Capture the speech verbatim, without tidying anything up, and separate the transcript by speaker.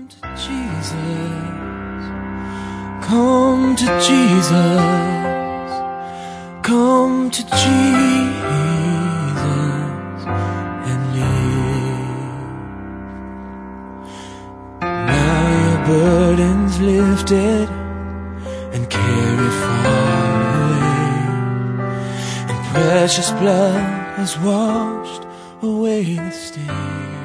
Speaker 1: to Jesus, come to Jesus, come to Jesus and live. Now your burden's lifted and carried far away, and precious blood has washed away the stain.